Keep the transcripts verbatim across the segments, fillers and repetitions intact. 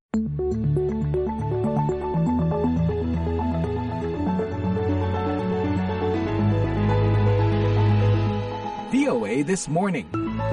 V O A This Morning.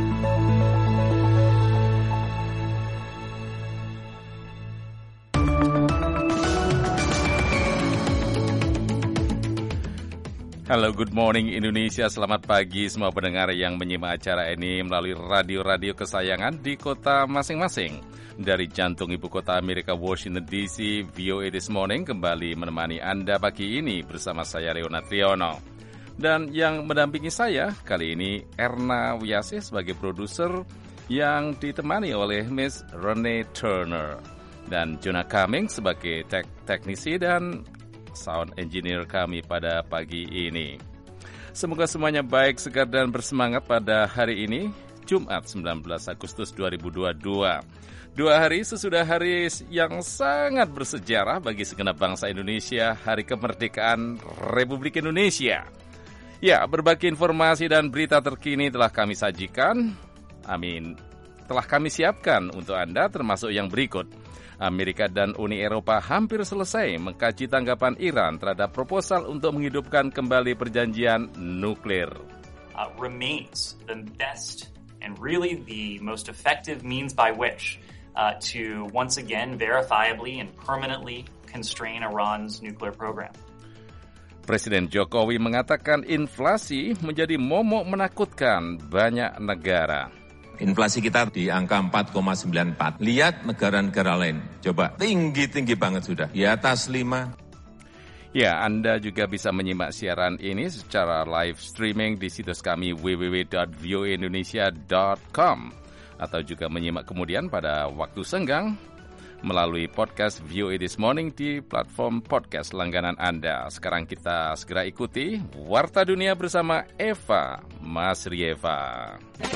Halo, good morning Indonesia. Selamat pagi semua pendengar yang menyimak acara ini melalui radio-radio kesayangan di kota masing-masing. Dari jantung ibu kota Amerika, Washington D C, V O A This Morning kembali menemani Anda pagi ini bersama saya, Leonard Triono. Dan yang mendampingi saya kali ini Erna Wiase sebagai produser yang ditemani oleh Miss Renee Turner. Dan Jonah Cummings sebagai tek- teknisi dan sound engineer kami pada pagi ini. Semoga semuanya baik, segar dan bersemangat pada hari ini, Jumat sembilan belas Agustus dua ribu dua puluh dua. Dua hari sesudah hari yang sangat bersejarah bagi segenap bangsa Indonesia, Hari Kemerdekaan Republik Indonesia. Ya, berbagai informasi dan berita terkini telah kami sajikan. Amin. Telah kami siapkan untuk Anda termasuk yang berikut. Amerika dan Uni Eropa hampir selesai mengkaji tanggapan Iran terhadap proposal untuk menghidupkan kembali perjanjian nuklir. Uh, remains the best and really the most effective means by which uh, to once again verifiably and permanently constrain Iran's nuclear program. Presiden Jokowi mengatakan inflasi menjadi momok menakutkan banyak negara. Inflasi kita di angka empat koma sembilan empat. Lihat negara-negara lain. Coba, tinggi-tinggi banget sudah. Di atas lima. Ya, Anda juga bisa menyimak siaran ini secara live streaming di situs kami w w w dot v o a indonesia dot com. Atau juga menyimak kemudian pada waktu senggang melalui podcast V O A This Morning di platform podcast langganan Anda. Sekarang kita segera ikuti Warta Dunia bersama Eva Masrieva.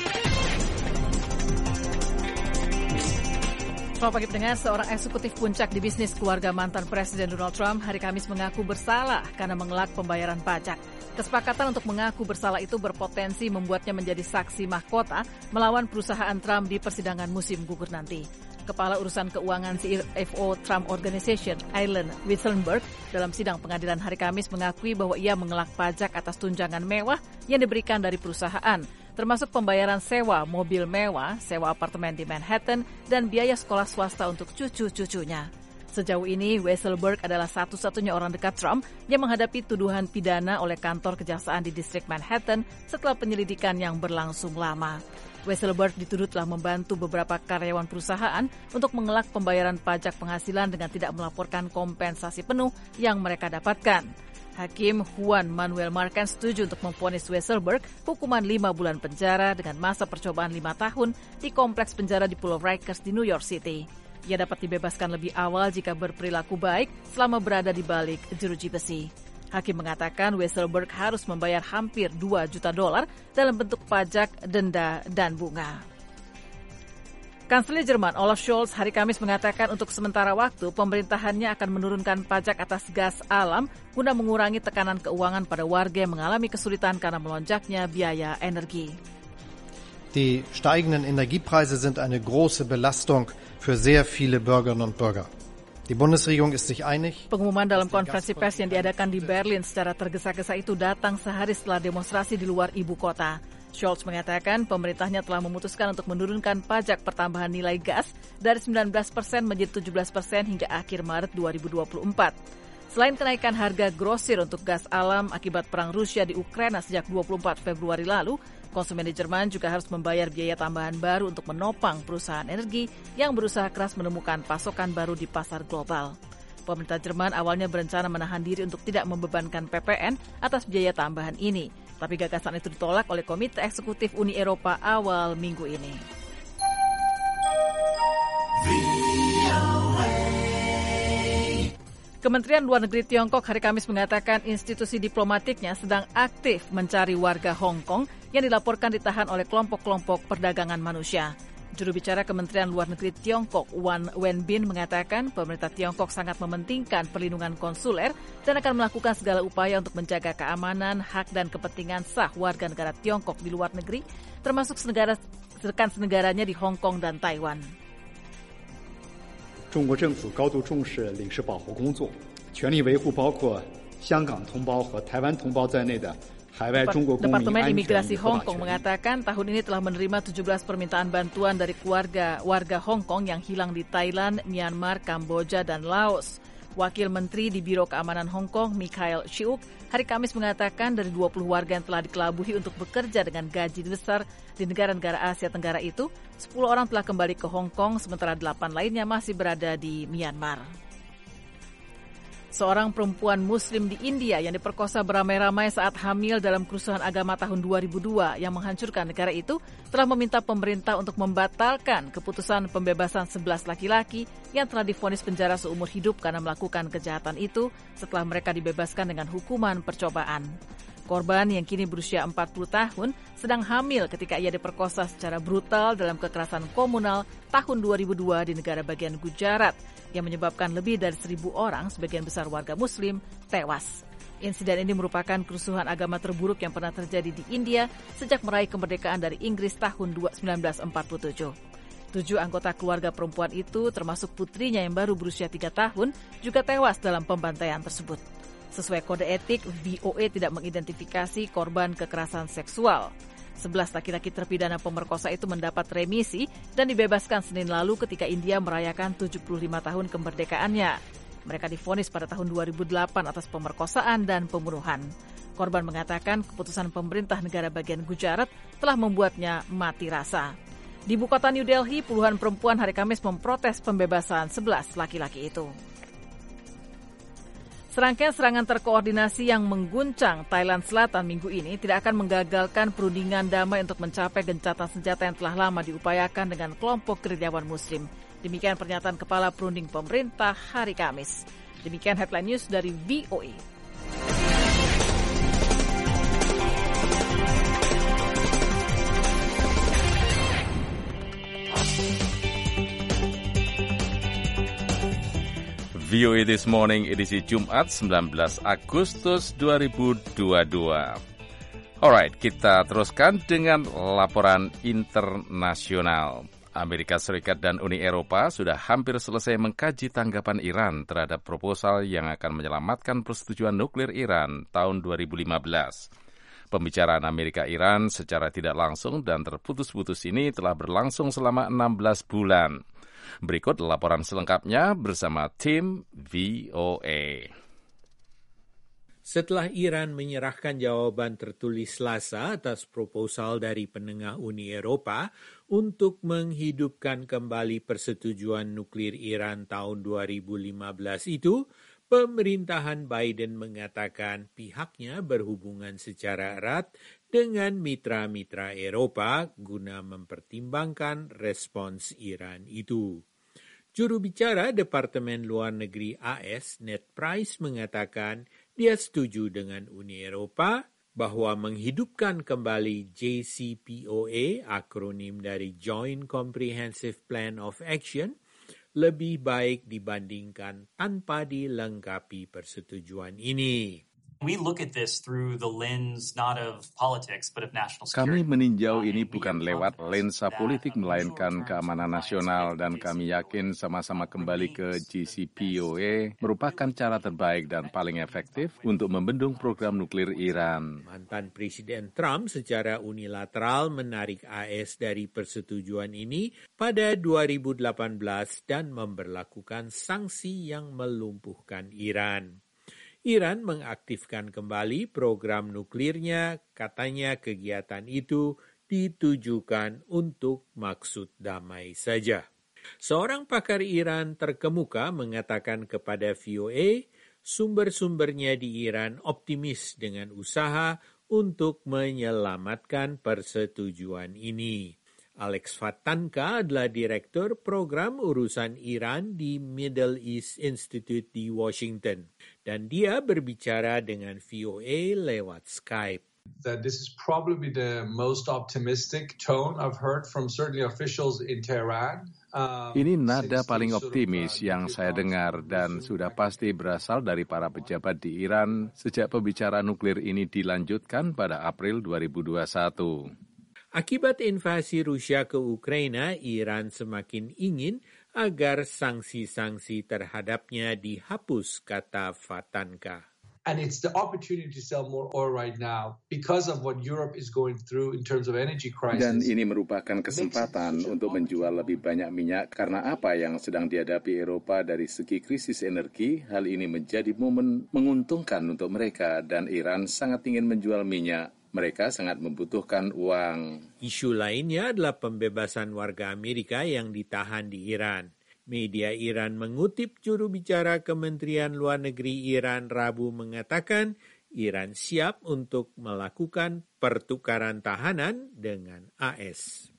Selamat pagi pendengar, seorang eksekutif puncak di bisnis keluarga mantan Presiden Donald Trump hari Kamis mengaku bersalah karena mengelak pembayaran pajak. Kesepakatan untuk mengaku bersalah itu berpotensi membuatnya menjadi saksi mahkota melawan perusahaan Trump di persidangan musim gugur nanti. Kepala Urusan Keuangan C F O Trump Organization, Alan Weisselberg, dalam sidang pengadilan hari Kamis mengakui bahwa ia mengelak pajak atas tunjangan mewah yang diberikan dari perusahaan, termasuk pembayaran sewa mobil mewah, sewa apartemen di Manhattan, dan biaya sekolah swasta untuk cucu-cucunya. Sejauh ini, Weisselberg adalah satu-satunya orang dekat Trump yang menghadapi tuduhan pidana oleh kantor kejaksaan di distrik Manhattan setelah penyelidikan yang berlangsung lama. Weisselberg dituduh telah membantu beberapa karyawan perusahaan untuk mengelak pembayaran pajak penghasilan dengan tidak melaporkan kompensasi penuh yang mereka dapatkan. Hakim Juan Manuel Marquez setuju untuk memvonis Weisselberg hukuman lima bulan penjara dengan masa percobaan lima tahun di kompleks penjara di Pulau Rikers di New York City. Ia dapat dibebaskan lebih awal jika berperilaku baik selama berada di balik jeruji besi. Hakim mengatakan Weisselberg harus membayar hampir dua juta dolar dalam bentuk pajak, denda, dan bunga. Kanselir Jerman Olaf Scholz hari Kamis mengatakan untuk sementara waktu pemerintahannya akan menurunkan pajak atas gas alam guna mengurangi tekanan keuangan pada warga yang mengalami kesulitan karena melonjaknya biaya energi. Die steigenden Energiepreise sind eine große Belastung für sehr viele Bürgerinnen und Bürger. Die Bundesregierung ist sich einig. Pengumuman dalam konferensi pers yang diadakan di Berlin secara tergesa-gesa itu datang sehari setelah demonstrasi di luar ibu kota. Scholz mengatakan pemerintahnya telah memutuskan untuk menurunkan pajak pertambahan nilai gas dari sembilan belas persen menjadi tujuh belas persen hingga akhir Maret dua ribu dua puluh empat. Selain kenaikan harga grosir untuk gas alam akibat perang Rusia di Ukraina sejak dua puluh empat Februari lalu, konsumen di Jerman juga harus membayar biaya tambahan baru untuk menopang perusahaan energi yang berusaha keras menemukan pasokan baru di pasar global. Pemerintah Jerman awalnya berencana menahan diri untuk tidak membebankan P P N atas biaya tambahan ini, tapi gagasan itu ditolak oleh Komite Eksekutif Uni Eropa awal minggu ini. Kementerian Luar Negeri Tiongkok hari Kamis mengatakan institusi diplomatiknya sedang aktif mencari warga Hong Kong yang dilaporkan ditahan oleh kelompok-kelompok perdagangan manusia. Juru bicara Kementerian Luar Negeri Tiongkok, Wan Wenbin, mengatakan pemerintah Tiongkok sangat mementingkan perlindungan konsuler dan akan melakukan segala upaya untuk menjaga keamanan, hak dan kepentingan sah warga negara Tiongkok di luar negeri, termasuk senegara, rekan senegaranya di Hong Kong dan Taiwan. To 中国政府高度重视领事保护工作，全力维护包括香港同胞和台湾同胞在内的海外中国公民安全与合法权。 Departemen Imigrasi Hong Kong mengatakan tahun ini telah menerima tujuh belas permintaan bantuan dari keluarga warga Hong Kong yang hilang di Thailand, Myanmar, Kamboja, dan Laos. Wakil Menteri di Biro Keamanan Hong Kong, Mikhail Shiuk, hari Kamis mengatakan dari dua puluh warga yang telah dikelabuhi untuk bekerja dengan gaji besar di negara-negara Asia Tenggara itu, sepuluh orang telah kembali ke Hong Kong, sementara delapan lainnya masih berada di Myanmar. Seorang perempuan Muslim di India yang diperkosa beramai-ramai saat hamil dalam kerusuhan agama tahun dua ribu dua yang menghancurkan negara itu telah meminta pemerintah untuk membatalkan keputusan pembebasan sebelas laki-laki yang telah divonis penjara seumur hidup karena melakukan kejahatan itu setelah mereka dibebaskan dengan hukuman percobaan. Korban yang kini berusia empat puluh tahun sedang hamil ketika ia diperkosa secara brutal dalam kekerasan komunal tahun dua ribu dua di negara bagian Gujarat yang menyebabkan lebih dari seribu orang, sebagian besar warga Muslim, tewas. Insiden ini merupakan kerusuhan agama terburuk yang pernah terjadi di India sejak meraih kemerdekaan dari Inggris tahun sembilan belas empat puluh tujuh. Tujuh anggota keluarga perempuan itu, termasuk putrinya yang baru berusia tiga tahun, juga tewas dalam pembantaian tersebut. Sesuai kode etik, V O A tidak mengidentifikasi korban kekerasan seksual. Sebelas laki-laki terpidana pemerkosa itu mendapat remisi dan dibebaskan Senin lalu ketika India merayakan tujuh puluh lima tahun kemerdekaannya. Mereka divonis pada tahun dua ribu delapan atas pemerkosaan dan pembunuhan. Korban mengatakan keputusan pemerintah negara bagian Gujarat telah membuatnya mati rasa. Di ibu kota New Delhi, puluhan perempuan hari Kamis memprotes pembebasan sebelas laki-laki itu. Serangkaian serangan terkoordinasi yang mengguncang Thailand Selatan minggu ini tidak akan menggagalkan perundingan damai untuk mencapai gencatan senjata yang telah lama diupayakan dengan kelompok gerilyawan Muslim. Demikian pernyataan Kepala Perunding Pemerintah hari Kamis. Demikian headline news dari V O A. V O A This Morning edisi Jumat sembilan belas Agustus dua ribu dua puluh dua. Alright, kita teruskan dengan laporan internasional. Amerika Serikat dan Uni Eropa sudah hampir selesai mengkaji tanggapan Iran terhadap proposal yang akan menyelamatkan persetujuan nuklir Iran tahun dua ribu lima belas. Pembicaraan Amerika-Iran secara tidak langsung dan terputus-putus ini telah berlangsung selama enam belas bulan. Berikut laporan selengkapnya bersama tim V O A. Setelah Iran menyerahkan jawaban tertulis Selasa atas proposal dari penengah Uni Eropa untuk menghidupkan kembali persetujuan nuklir Iran tahun dua ribu lima belas itu, pemerintahan Biden mengatakan pihaknya berhubungan secara erat dengan mitra-mitra Eropa guna mempertimbangkan respons Iran itu. Juru bicara Departemen Luar Negeri A S, Ned Price, mengatakan dia setuju dengan Uni Eropa bahwa menghidupkan kembali J C P O A, akronim dari Joint Comprehensive Plan of Action, lebih baik dibandingkan tanpa dilengkapi persetujuan ini. We look at this through the lens not of politics but of national Kami security. meninjau ini bukan lewat lensa politik melainkan keamanan nasional, dan kami yakin sama-sama kembali ke J C P O A merupakan cara terbaik dan paling efektif untuk membendung program nuklir Iran. Mantan Presiden Trump secara unilateral menarik A S dari persetujuan ini pada dua ribu delapan belas dan memberlakukan sanksi yang melumpuhkan Iran. Iran mengaktifkan kembali program nuklirnya, katanya kegiatan itu ditujukan untuk maksud damai saja. Seorang pakar Iran terkemuka mengatakan kepada V O A, sumber-sumbernya di Iran optimis dengan usaha untuk menyelamatkan persetujuan ini. Alex Fatanka adalah Direktur Program Urusan Iran di Middle East Institute di Washington, dan dia berbicara dengan V O A lewat Skype. That this is probably the most optimistic tone I've heard from certainly officials in Tehran. Um, Ini nada paling optimis yang saya dengar dan sudah pasti berasal dari para pejabat di Iran sejak pembicaraan nuklir ini dilanjutkan pada April dua ribu dua puluh satu. Akibat invasi Rusia ke Ukraina, Iran semakin ingin agar sanksi-sanksi terhadapnya dihapus, kata Vatanka. And it's the opportunity to sell more oil right now because of what Europe is going through in terms of energy crisis. Dan ini merupakan kesempatan untuk menjual lebih banyak minyak karena apa yang sedang dihadapi Eropa dari segi krisis energi. Hal ini menjadi momen menguntungkan untuk mereka dan Iran sangat ingin menjual minyak. Mereka sangat membutuhkan uang. Isu lainnya adalah pembebasan warga Amerika yang ditahan di Iran. Media Iran mengutip juru bicara Kementerian Luar Negeri Iran Rabu mengatakan Iran siap untuk melakukan pertukaran tahanan dengan A S.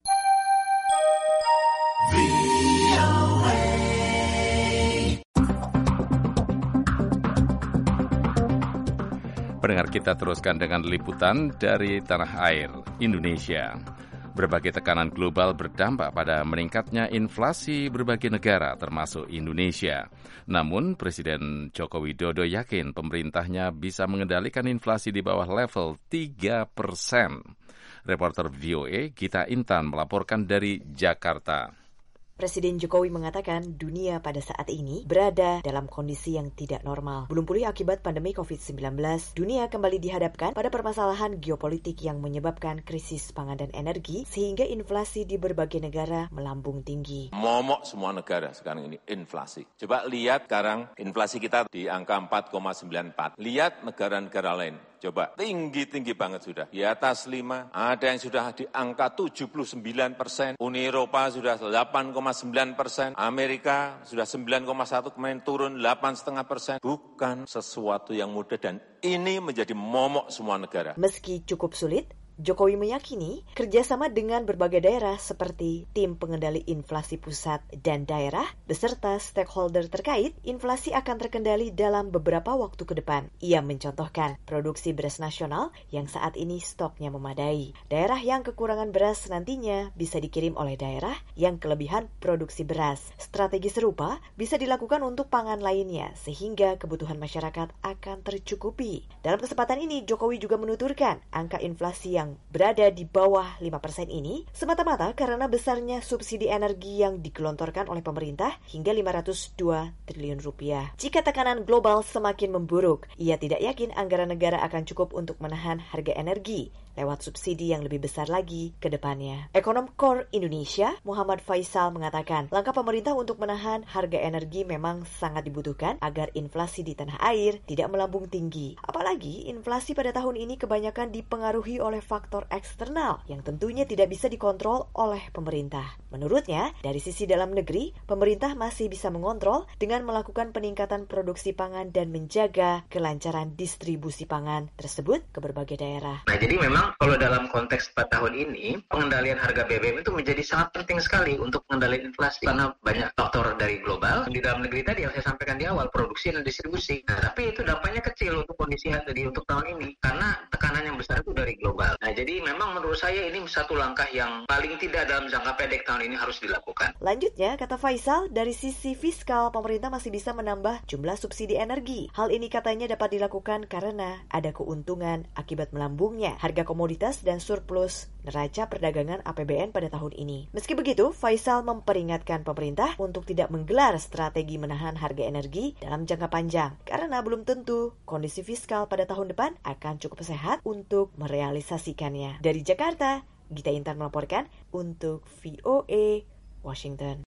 Pendengar, kita teruskan dengan liputan dari tanah air, Indonesia. Berbagai tekanan global berdampak pada meningkatnya inflasi berbagai negara termasuk Indonesia. Namun Presiden Joko Widodo yakin pemerintahnya bisa mengendalikan inflasi di bawah level tiga persen. Reporter V O A Gita Intan melaporkan dari Jakarta. Presiden Jokowi mengatakan dunia pada saat ini berada dalam kondisi yang tidak normal. Belum pulih akibat pandemi covid sembilan belas, dunia kembali dihadapkan pada permasalahan geopolitik yang menyebabkan krisis pangan dan energi, sehingga inflasi di berbagai negara melambung tinggi. Momok semua negara sekarang ini inflasi. Coba lihat sekarang inflasi kita di angka empat koma sembilan empat. Lihat negara-negara lain. Coba, tinggi-tinggi banget sudah. Di atas lima, ada yang sudah di angka tujuh puluh sembilan persen. Uni Eropa sudah delapan koma sembilan persen. Amerika sudah sembilan koma satu, kemarin turun delapan koma lima persen. Bukan sesuatu yang mudah dan ini menjadi momok semua negara. Meski cukup sulit, Jokowi meyakini kerjasama dengan berbagai daerah seperti tim pengendali inflasi pusat dan daerah beserta stakeholder terkait, inflasi akan terkendali dalam beberapa waktu ke depan. Ia mencontohkan produksi beras nasional yang saat ini stoknya memadai. Daerah yang kekurangan beras nantinya bisa dikirim oleh daerah yang kelebihan produksi beras. Strategi serupa bisa dilakukan untuk pangan lainnya sehingga kebutuhan masyarakat akan tercukupi. Dalam kesempatan ini, Jokowi juga menuturkan angka inflasi yang yang berada di bawah lima persen ini semata-mata karena besarnya subsidi energi yang digelontorkan oleh pemerintah hingga lima ratus dua triliun rupiah. Jika tekanan global semakin memburuk, ia tidak yakin anggaran negara akan cukup untuk menahan harga energi lewat subsidi yang lebih besar lagi ke depannya. Ekonom Core Indonesia, Muhammad Faisal mengatakan, langkah pemerintah untuk menahan harga energi memang sangat dibutuhkan agar inflasi di tanah air tidak melambung tinggi. Apalagi inflasi pada tahun ini kebanyakan dipengaruhi oleh faktor eksternal yang tentunya tidak bisa dikontrol oleh pemerintah. Menurutnya, dari sisi dalam negeri, pemerintah masih bisa mengontrol dengan melakukan peningkatan produksi pangan dan menjaga kelancaran distribusi pangan tersebut ke berbagai daerah. Nah, jadi memang kalau dalam konteks empat tahun ini, pengendalian harga B B M itu menjadi sangat penting sekali untuk mengendalikan inflasi karena banyak faktor dari global. Di dalam negeri tadi yang saya sampaikan di awal, produksi dan distribusi. Nah, tapi itu dampaknya kecil untuk kondisi tadi untuk tahun ini karena tekanan yang besar itu dari global. Nah, jadi memang menurut saya ini satu langkah yang paling tidak dalam jangka pendek tahun ini harus dilakukan. Lanjutnya, kata Faisal, dari sisi fiskal, pemerintah masih bisa menambah jumlah subsidi energi. Hal ini katanya dapat dilakukan karena ada keuntungan akibat melambungnya harga komoditas dan surplus neraca perdagangan A P B N pada tahun ini. Meski begitu, Faisal memperingatkan pemerintah untuk tidak menggelar strategi menahan harga energi dalam jangka panjang, karena belum tentu kondisi fiskal pada tahun depan akan cukup sehat untuk merealisasikannya. Dari Jakarta, Gita Intan melaporkan untuk V O A Washington.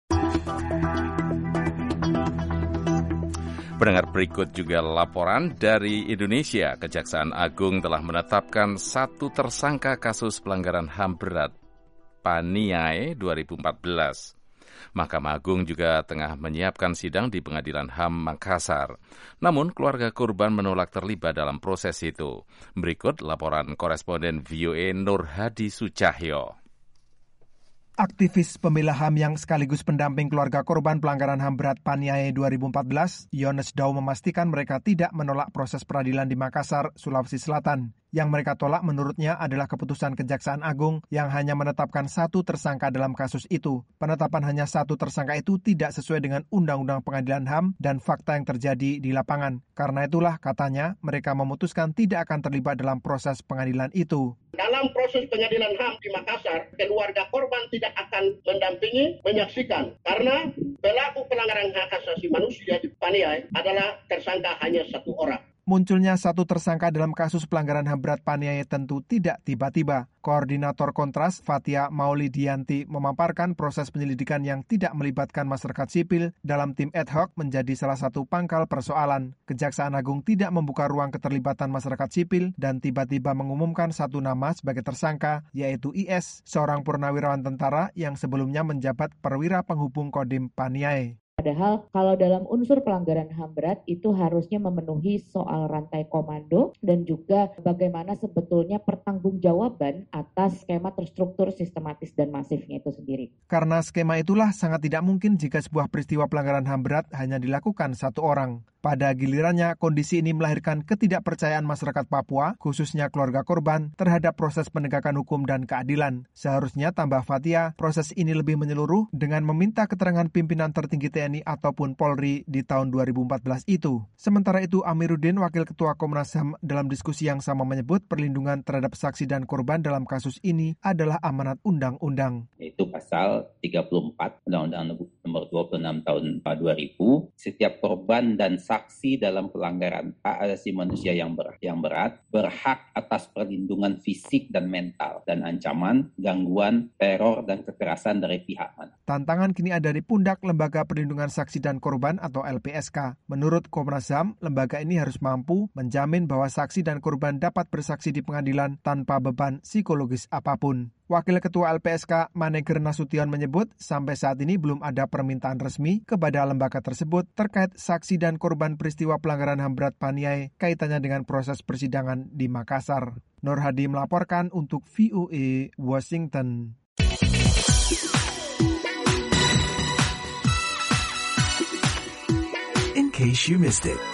Pendengar, berikut juga laporan dari Indonesia. Kejaksaan Agung telah menetapkan satu tersangka kasus pelanggaran H A M berat Paniai dua ribu empat belas. Mahkamah Agung juga tengah menyiapkan sidang di Pengadilan H A M Makassar. Namun, keluarga korban menolak terlibat dalam proses itu. Berikut laporan koresponden V O A Nur Hadi Sucahyo. Aktivis pembela H A M yang sekaligus pendamping keluarga korban pelanggaran H A M berat Paniai dua ribu empat belas, Yones Dau memastikan mereka tidak menolak proses peradilan di Makassar, Sulawesi Selatan. Yang mereka tolak menurutnya adalah keputusan Kejaksaan Agung yang hanya menetapkan satu tersangka dalam kasus itu. Penetapan hanya satu tersangka itu tidak sesuai dengan Undang-Undang Pengadilan H A M dan fakta yang terjadi di lapangan. Karena itulah, katanya, mereka memutuskan tidak akan terlibat dalam proses pengadilan itu. Dalam proses pengadilan H A M di Makassar, keluarga korban tidak akan mendampingi, menyaksikan. Karena pelaku pelanggaran hak asasi manusia di Paniai adalah tersangka hanya satu orang. Munculnya satu tersangka dalam kasus pelanggaran H A M berat Paniai tentu tidak tiba-tiba. Koordinator Kontras, Fatia Maulidianti, memaparkan proses penyelidikan yang tidak melibatkan masyarakat sipil dalam tim ad hoc menjadi salah satu pangkal persoalan. Kejaksaan Agung tidak membuka ruang keterlibatan masyarakat sipil dan tiba-tiba mengumumkan satu nama sebagai tersangka, yaitu I S, seorang purnawirawan tentara yang sebelumnya menjabat perwira penghubung Kodim Paniai. Padahal kalau dalam unsur pelanggaran H A M berat itu harusnya memenuhi soal rantai komando dan juga bagaimana sebetulnya pertanggungjawaban atas skema terstruktur, sistematis, dan masifnya itu sendiri. Karena skema itulah sangat tidak mungkin jika sebuah peristiwa pelanggaran H A M berat hanya dilakukan satu orang. Pada gilirannya, kondisi ini melahirkan ketidakpercayaan masyarakat Papua, khususnya keluarga korban, terhadap proses penegakan hukum dan keadilan. Seharusnya, tambah Fatia, proses ini lebih menyeluruh dengan meminta keterangan pimpinan tertinggi T N I ataupun Polri di tahun dua ribu empat belas itu. Sementara itu, Amiruddin, Wakil Ketua Komnas H A M, dalam diskusi yang sama menyebut perlindungan terhadap saksi dan korban dalam kasus ini adalah amanat undang-undang. Yaitu pasal tiga puluh empat Undang-Undang nomor dua puluh enam tahun dua ribu, setiap korban dan saksi dalam pelanggaran hak asasi manusia yang berat, yang berat berhak atas perlindungan fisik dan mental dan ancaman, gangguan, teror, dan kekerasan dari pihak mana. Tantangan kini ada di pundak Lembaga Perlindungan Saksi dan Korban atau L P S K. Menurut Komnas H A M, lembaga ini harus mampu menjamin bahwa saksi dan korban dapat bersaksi di pengadilan tanpa beban psikologis apapun. Wakil Ketua L P S K Maneger Nasution menyebut sampai saat ini belum ada permintaan resmi kepada lembaga tersebut terkait saksi dan korban peristiwa pelanggaran H A M berat Paniai kaitannya dengan proses persidangan di Makassar. Nur Hadi melaporkan untuk V O A Washington. In case you missed it.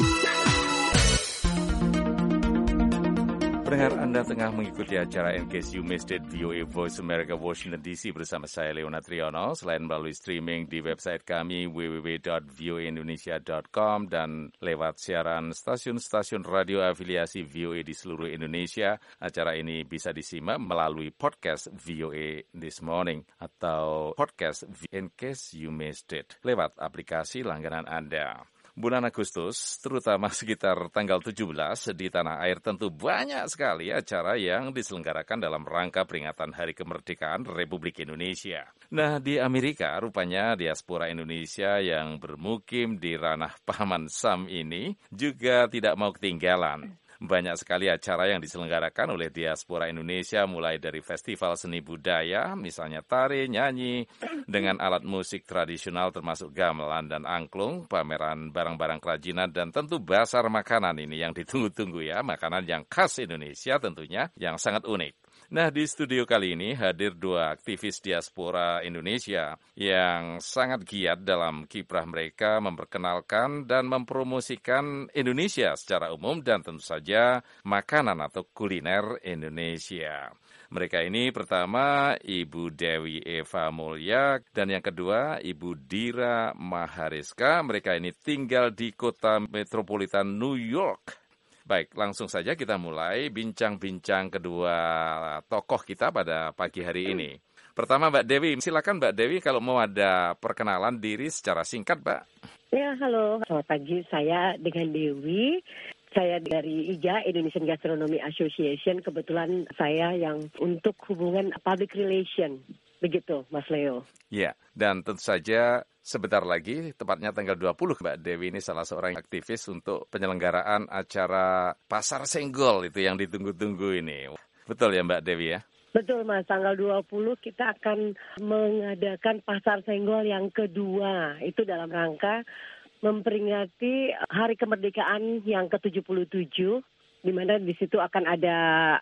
Pendengar, Anda tengah mengikuti acara In Case You Missed It V O A Voice America Washington D C bersama saya Leona Triono. Selain melalui streaming di website kami w w w dot v o a indonesia dot com dan lewat siaran stasiun-stasiun radio afiliasi V O A di seluruh Indonesia, acara ini bisa disimak melalui podcast V O A This Morning atau podcast In Case You Missed It lewat aplikasi langganan Anda. Bulan Agustus, terutama sekitar tanggal tujuh belas, di tanah air tentu banyak sekali acara yang diselenggarakan dalam rangka peringatan Hari Kemerdekaan Republik Indonesia. Nah, di Amerika, rupanya diaspora Indonesia yang bermukim di ranah Paman Sam ini juga tidak mau ketinggalan. Banyak sekali acara yang diselenggarakan oleh diaspora Indonesia, mulai dari festival seni budaya, misalnya tari, nyanyi, dengan alat musik tradisional termasuk gamelan dan angklung, pameran barang-barang kerajinan, dan tentu bazar makanan ini yang ditunggu-tunggu ya, makanan yang khas Indonesia tentunya, yang sangat unik. Nah, di studio kali ini hadir dua aktivis diaspora Indonesia yang sangat giat dalam kiprah mereka memperkenalkan dan mempromosikan Indonesia secara umum dan tentu saja makanan atau kuliner Indonesia. Mereka ini pertama Ibu Dewi Eva Mulya dan yang kedua Ibu Dira Mahariska. Mereka ini tinggal di kota metropolitan New York. Baik, langsung saja kita mulai bincang-bincang kedua tokoh kita pada pagi hari ini. Pertama Mbak Dewi, silakan Mbak Dewi kalau mau ada perkenalan diri secara singkat, Mbak. Ya, halo. Selamat pagi, saya dengan Dewi. Saya dari I G A, Indonesian Gastronomy Association. Kebetulan saya yang untuk hubungan public relation. Begitu, Mas Leo. Ya, dan tentu saja sebentar lagi, tepatnya tanggal dua puluh, Mbak Dewi ini salah seorang aktivis untuk penyelenggaraan acara Pasar Senggol itu yang ditunggu-tunggu ini. Betul ya Mbak Dewi ya? Betul Mas, tanggal dua puluh kita akan mengadakan Pasar Senggol yang kedua. Itu dalam rangka memperingati Hari Kemerdekaan yang ke tujuh puluh tujuh, di mana di situ akan ada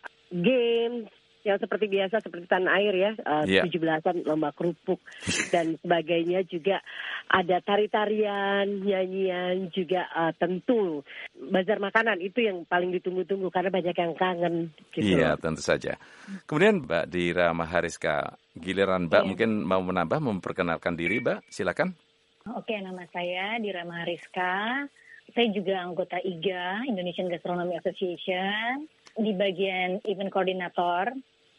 games, yang seperti biasa, seperti tanah air ya, uh, yeah. tujuh belasan lomba kerupuk dan sebagainya, juga ada tari-tarian, nyanyian, juga uh, tentu bazar makanan itu yang paling ditunggu-tunggu karena banyak yang kangen. Gitu. Iya, tentu saja. Kemudian Mbak Dira Mahariska, giliran Mbak yeah. mungkin mau menambah, memperkenalkan diri Mbak, silakan. Oke, nama saya Dira Mahariska. Saya juga anggota I G A, Indonesian Gastronomy Association. di bagian event koordinator.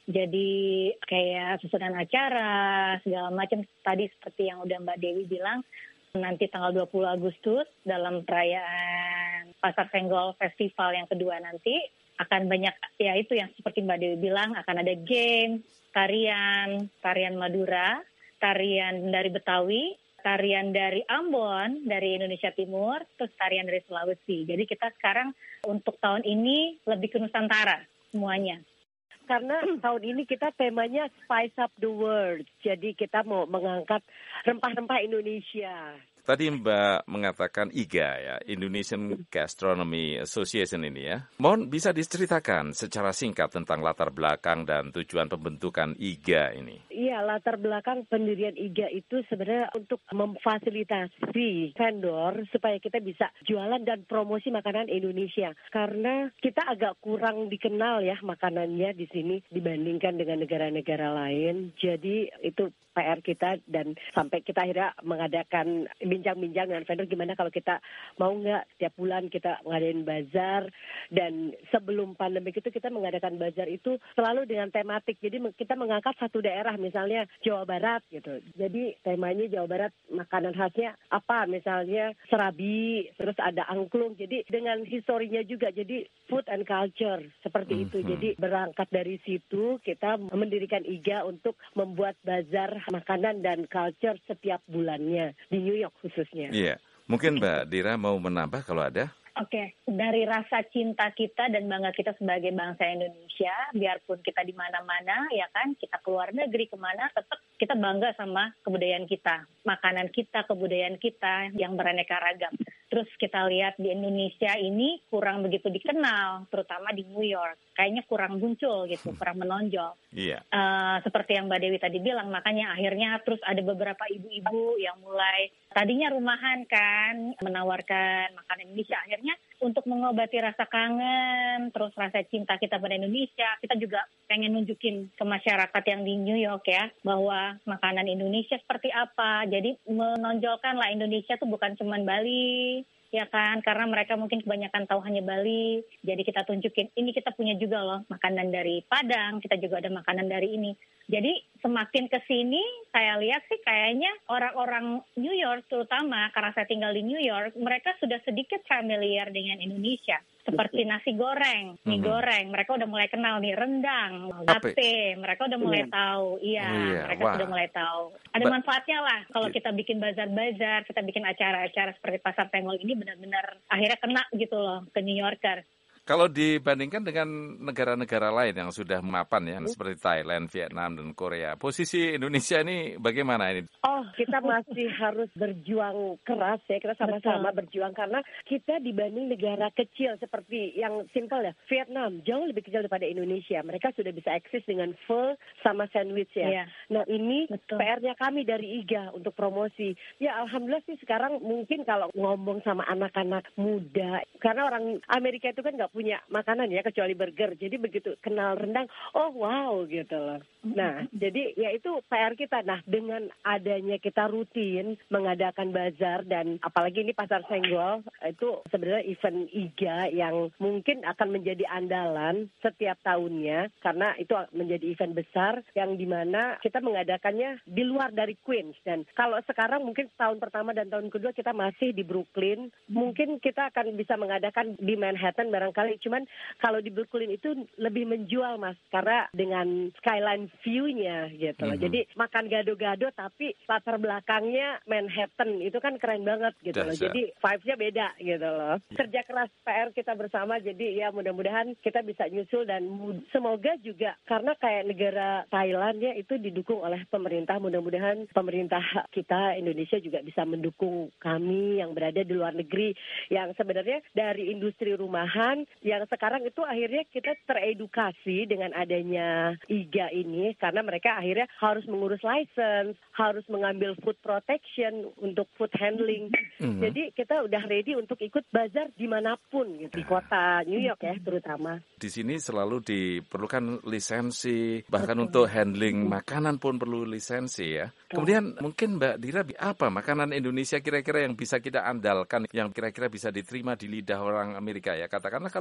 Jadi kayak susunan acara, segala macam. Tadi seperti yang udah Mbak Dewi bilang, nanti tanggal dua puluh Agustus dalam perayaan Pasar Senggol Festival yang kedua nanti akan banyak, ya itu yang seperti Mbak Dewi bilang, akan ada game, tarian, tarian Madura, tarian dari Betawi, tarian dari Ambon, dari Indonesia Timur, terus tarian dari Sulawesi. Jadi kita sekarang untuk tahun ini lebih ke Nusantara semuanya. Karena tahun ini kita temanya Spice Up the World. Jadi kita mau mengangkat rempah-rempah Indonesia. Tadi Mbak mengatakan I G A ya, Indonesian Gastronomy Association ini ya. Mohon bisa diceritakan secara singkat tentang latar belakang dan tujuan pembentukan I G A ini. Iya, latar belakang pendirian I G A itu sebenarnya untuk memfasilitasi vendor supaya kita bisa jualan dan promosi makanan Indonesia. Karena kita agak kurang dikenal ya makanannya di sini dibandingkan dengan negara-negara lain. Jadi itu P R kita dan sampai kita akhirnya mengadakan bincang-bincang dengan vendor gimana kalau kita mau nggak setiap bulan kita ngadain bazar. Dan sebelum pandemi itu kita mengadakan bazar itu selalu dengan tematik. Jadi kita mengangkat satu daerah misalnya Jawa Barat gitu. Jadi temanya Jawa Barat makanan khasnya apa, misalnya serabi, terus ada angklung. Jadi dengan historinya juga, jadi food and culture seperti mm-hmm. itu. Jadi berangkat dari situ kita mendirikan I G A untuk membuat bazar makanan dan culture setiap bulannya di New York khususnya. Iya, mungkin Mbak Dira mau menambah kalau ada? Oke, dari rasa cinta kita dan bangga kita sebagai bangsa Indonesia, biarpun kita di mana-mana, ya kan, kita keluar negeri kemana, tetap kita bangga sama kebudayaan kita, makanan kita, kebudayaan kita yang beraneka ragam. Terus kita lihat di Indonesia ini kurang begitu dikenal, terutama di New York, kayaknya kurang muncul gitu, kurang menonjol. Iya. Uh, seperti yang Mbak Dewi tadi bilang, makanya akhirnya terus ada beberapa ibu-ibu yang mulai tadinya rumahan kan, menawarkan makanan Indonesia, akhirnya untuk mengobati rasa kangen, terus rasa cinta kita pada Indonesia, kita juga pengen nunjukin ke masyarakat yang di New York ya, bahwa makanan Indonesia seperti apa. Jadi menonjolkan lah Indonesia tuh bukan cuma Bali, ya kan, karena mereka mungkin kebanyakan tahu hanya Bali. Jadi kita tunjukin, ini kita punya juga loh makanan dari Padang, kita juga ada makanan dari ini. Jadi semakin ke sini saya lihat sih kayaknya orang-orang New York terutama karena saya tinggal di New York, mereka sudah sedikit familiar dengan Indonesia. Seperti nasi goreng, mie mm-hmm. goreng, mereka udah mulai kenal nih, rendang, tape, mereka udah mulai yeah. tahu. Iya, oh, yeah. mereka Wah. sudah mulai tahu. Ada ba- manfaatnya lah kalau kita bikin bazar-bazar, kita bikin acara-acara seperti Pasar Senggol ini benar-benar akhirnya kena gitu loh ke New Yorker. Kalau dibandingkan dengan negara-negara lain yang sudah mapan ya, seperti Thailand, Vietnam, dan Korea, posisi Indonesia ini bagaimana ini? Oh, kita masih harus berjuang keras ya, kita sama-sama Betul. berjuang karena kita dibanding negara kecil seperti yang simpel ya, Vietnam jauh lebih kecil daripada Indonesia. Mereka sudah bisa eksis dengan pho sama sandwich ya. Yeah. Nah ini Betul. P R-nya kami dari I G A untuk promosi. Ya alhamdulillah sih sekarang mungkin kalau ngomong sama anak-anak muda, karena orang Amerika itu kan nggak punya makanan ya kecuali burger. Jadi begitu kenal rendang, oh wow gitu loh. Nah, jadi ya itu P R kita. Nah, dengan adanya kita rutin mengadakan bazar dan apalagi ini Pasar Senggol, itu sebenarnya event I G A yang mungkin akan menjadi andalan setiap tahunnya karena itu menjadi event besar yang dimana kita mengadakannya di luar dari Queens. Dan kalau sekarang mungkin tahun pertama dan tahun kedua kita masih di Brooklyn, mungkin kita akan bisa mengadakan di Manhattan barangkali. Cuman kalau di Brooklyn itu lebih menjual mas karena dengan skyline view-nya gitu loh. Mm-hmm. Jadi makan gado-gado tapi latar belakangnya Manhattan itu kan keren banget gitu loh. Jadi vibes-nya beda gitu loh. Kerja keras P R kita bersama jadi ya mudah-mudahan kita bisa nyusul dan semoga juga karena kayak negara Thailand ya itu didukung oleh pemerintah. Mudah-mudahan pemerintah kita Indonesia juga bisa mendukung kami yang berada di luar negeri yang sebenarnya dari industri rumahan yang sekarang itu akhirnya kita teredukasi dengan adanya I G A ini karena mereka akhirnya harus mengurus license, harus mengambil food protection untuk food handling. Mm-hmm. Jadi kita udah ready untuk ikut bazar dimanapun gitu, di kota New York ya terutama. Di sini selalu diperlukan lisensi, bahkan Betul. Untuk handling makanan pun perlu lisensi ya. Kemudian mungkin Mbak Dira, apa makanan Indonesia kira-kira yang bisa kita andalkan, yang kira-kira bisa diterima di lidah orang Amerika ya? Katakanlah kalau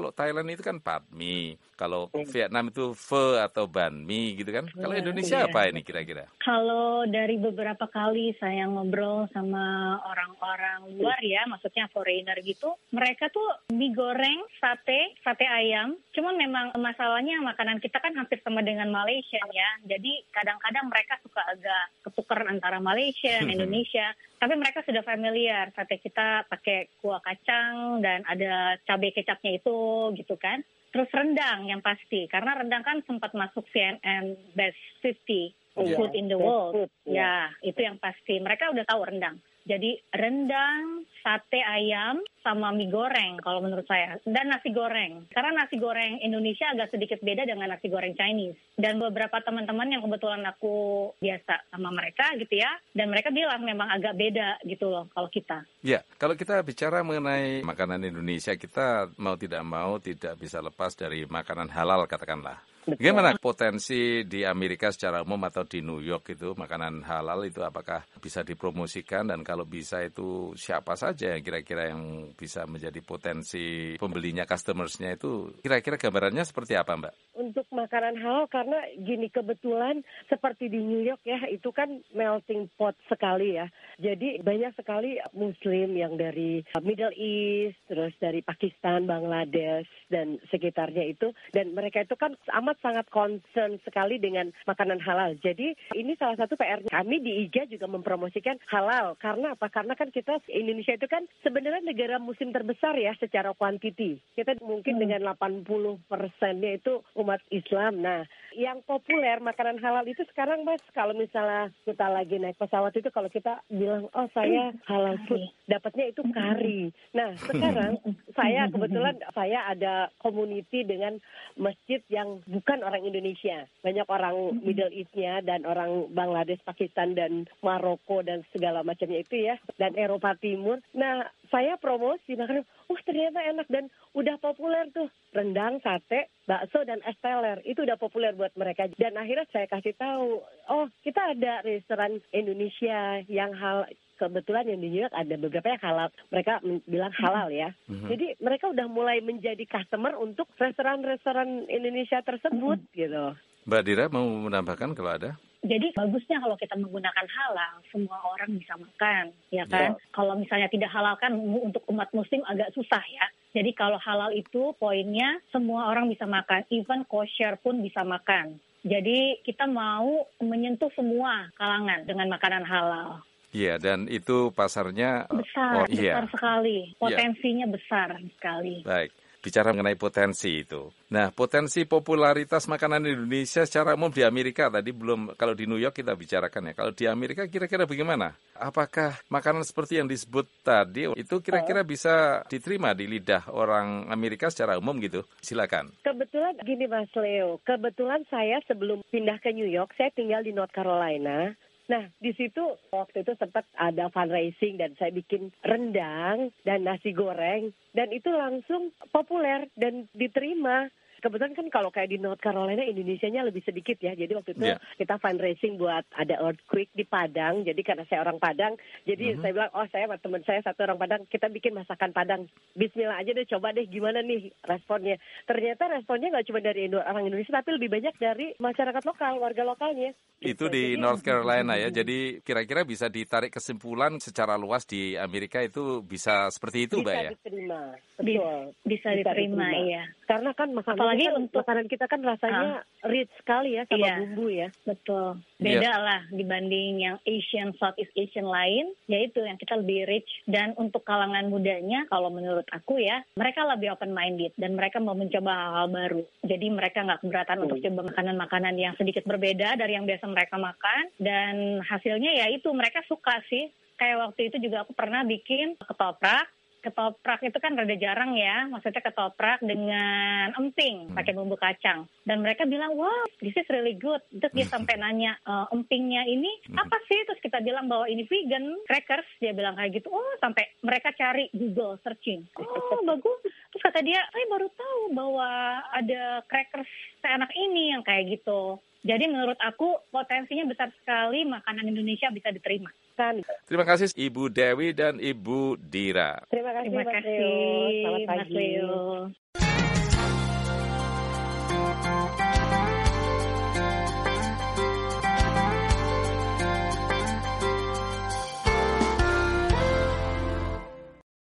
kalau Thailand itu kan pad mie, kalau Vietnam itu pho atau banh mi gitu kan. Kalau Indonesia iya. apa ini kira-kira? Kalau dari beberapa kali saya ngobrol sama orang-orang luar ya, maksudnya foreigner gitu, mereka tuh mie goreng, sate, sate ayam. Cuman memang masalahnya makanan kita kan hampir sama dengan Malaysia ya. Jadi kadang-kadang mereka suka agak ketukar antara Malaysia dan Indonesia. Tapi mereka sudah familiar, sate kita pakai kuah kacang dan ada cabai kecapnya itu gitu kan. Terus rendang yang pasti, karena rendang kan sempat masuk C N N Best lima puluh Yeah. Food in the World. Food, Ya, itu yang pasti. Mereka udah tahu rendang. Jadi rendang, sate ayam, sama mie goreng kalau menurut saya. Dan nasi goreng. Karena nasi goreng Indonesia agak sedikit beda dengan nasi goreng Chinese. Dan beberapa teman-teman yang kebetulan aku biasa sama mereka gitu ya. Dan mereka bilang memang agak beda gitu loh kalau kita. Ya, kalau kita bicara mengenai makanan Indonesia, kita mau tidak mau tidak bisa lepas dari makanan halal katakanlah. Bagaimana potensi di Amerika secara umum atau di New York itu makanan halal itu apakah bisa dipromosikan dan kalau bisa itu siapa saja yang kira-kira yang bisa menjadi potensi pembelinya, customersnya itu kira-kira gambarannya seperti apa Mbak? Untuk makanan halal karena gini kebetulan seperti di New York ya itu kan melting pot sekali ya. Jadi banyak sekali Muslim yang dari Middle East, terus dari Pakistan, Bangladesh dan sekitarnya itu dan mereka itu kan amat sangat concern sekali dengan makanan halal. Jadi ini salah satu P R kami di I G A juga mempromosikan halal. Karena apa? Karena kan kita Indonesia itu kan sebenarnya negara muslim terbesar ya secara kuantiti. Kita mungkin hmm. dengan delapan puluh persennya itu umat Islam. Nah, yang populer makanan halal itu sekarang Mas, kalau misalnya kita lagi naik pesawat itu kalau kita bilang, oh saya halal food, dapatnya itu kari. Nah, sekarang saya kebetulan saya ada community dengan masjid yang bukan orang Indonesia. Banyak orang Middle East-nya dan orang Bangladesh, Pakistan, dan Maroko dan segala macamnya itu ya. Dan Eropa Timur. Nah, saya promosi makanan, oh ternyata enak dan udah populer tuh. Rendang, sate, bakso, dan es teler. Itu udah populer buat mereka. Dan akhirnya saya kasih tahu, oh kita ada restoran Indonesia yang hal kebetulan yang di New York ada beberapa yang halal. Mereka bilang halal ya. Mm-hmm. Jadi mereka udah mulai menjadi customer untuk restoran-restoran Indonesia tersebut mm-hmm. gitu. Mbak Dira mau menambahkan kalau ada? Jadi bagusnya kalau kita menggunakan halal, semua orang bisa makan, ya kan? Yeah. Kalau misalnya tidak halal kan untuk umat muslim agak susah ya. Jadi kalau halal itu poinnya semua orang bisa makan, even kosher pun bisa makan. Jadi kita mau menyentuh semua kalangan dengan makanan halal. Iya, dan itu pasarnya besar, oh, iya. besar sekali. Potensinya iya. besar sekali. Baik. Bicara mengenai potensi itu. Nah, potensi popularitas makanan Indonesia secara umum di Amerika tadi belum, kalau di New York kita bicarakan ya. Kalau di Amerika kira-kira bagaimana? Apakah makanan seperti yang disebut tadi itu kira-kira bisa diterima di lidah orang Amerika secara umum gitu? Silakan. Kebetulan gini Mas Leo, kebetulan saya sebelum pindah ke New York, saya tinggal di North Carolina. Nah, di situ waktu itu sempat ada fundraising dan saya bikin rendang dan nasi goreng. Dan itu langsung populer dan diterima. Kebetulan kan kalau kayak di North Carolina, Indonesianya lebih sedikit ya. Jadi waktu itu yeah. kita fundraising buat ada earthquake di Padang. Jadi karena saya orang Padang, jadi mm-hmm. saya bilang, oh saya sama teman saya satu orang Padang, kita bikin masakan Padang. Bismillah aja deh, coba deh gimana nih responnya. Ternyata responnya nggak cuma dari orang Indonesia, tapi lebih banyak dari masyarakat lokal, warga lokalnya. Itu di jadi, North Carolina ya. Jadi kira-kira bisa ditarik kesimpulan secara luas di Amerika itu bisa seperti itu, Mbak ya? Bisa diterima, betul. Bisa, bisa diterima, ya. Karena kan makanan apalagi kan, untuk makanan kita kan rasanya uh, rich sekali ya sama iya, bumbu ya. Betul. Beda yeah. lah dibanding yang Asian, Southeast Asian lain, yaitu yang kita lebih rich. Dan untuk kalangan mudanya, kalau menurut aku ya, mereka lebih open-minded dan mereka mau mencoba hal-hal baru. Jadi mereka nggak keberatan hmm. untuk coba makanan-makanan yang sedikit berbeda dari yang biasa mereka makan. Dan hasilnya ya itu, mereka suka sih. Kayak waktu itu juga aku pernah bikin ketoprak. Ketoprak itu kan rada jarang ya, maksudnya ketoprak dengan emping, pakai bumbu kacang. Dan mereka bilang, wow, this is really good. Terus dia sampai nanya, e, empingnya ini apa sih? Terus kita bilang bahwa ini vegan, crackers. Dia bilang kayak gitu, oh sampai mereka cari Google, searching. Oh bagus. Terus kata dia, saya baru tahu bahwa ada crackers seenak ini yang kayak gitu. Jadi menurut aku potensinya besar sekali makanan Indonesia bisa diterima. Terima kasih Ibu Dewi dan Ibu Dira. Terima kasih, Terima Mas kasih Leo. Selamat Mas pagi. Leo.